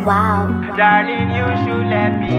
Wow. Darling, you should let me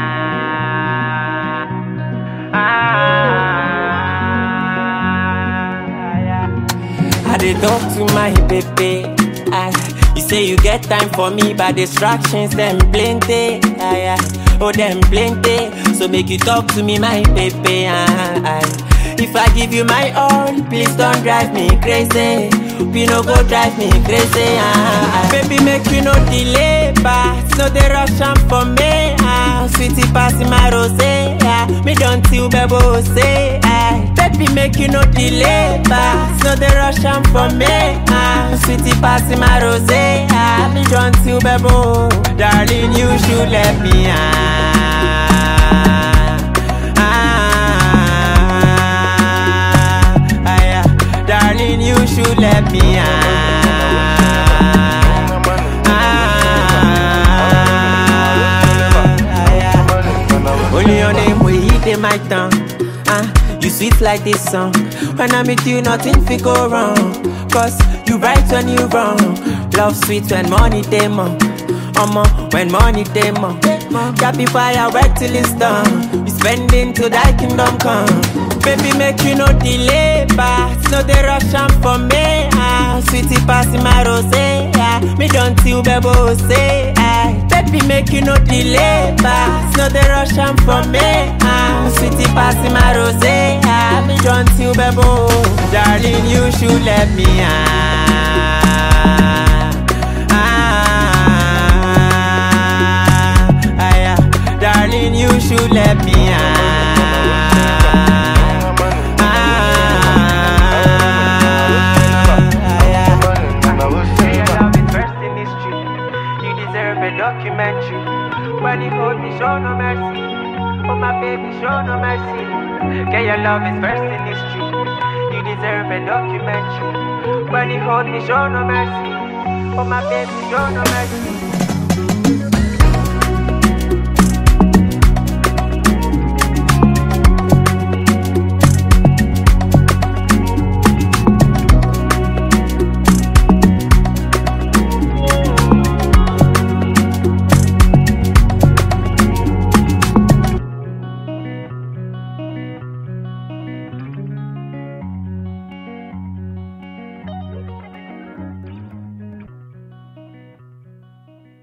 I dey talk to my baby. You say you get time for me, but distractions them plenty. Oh, them plenty. So make you talk to me, my baby. If I give you my all, please don't drive me crazy. You no go drive me crazy. Baby, make you no delay, but no dey rush am for me. Sweetie passing my rosé. Me don't tell bebo say. Baby, make you no delay, but no dey rush am for me. Sweetie passing my rosé. Me don't tell bebo. Darling, you should let me Darling, you should let me Only your name will hit in my tongue. You sweet like this song. When I'm with you, nothing fi go wrong. Cause you right when you wrong. Love sweet when money dey more. When money dey more. Happy fire work till it's done. We spending till thy kingdom come. Baby, make you no delay, but no dey rush am for me. Sweetie passing my rosé. Me don't tell bebo say. Baby, make you no delay, but no dey rush am for me. Sweetie passing my rosé. Me don't tell bebo. Darling, you should let me Darling, you should let me documentary. When you hold me, show no mercy. Oh my baby, show no mercy. Get your love is first in history. You deserve a documentary. When you hold me, show no mercy. Oh my baby, show no mercy.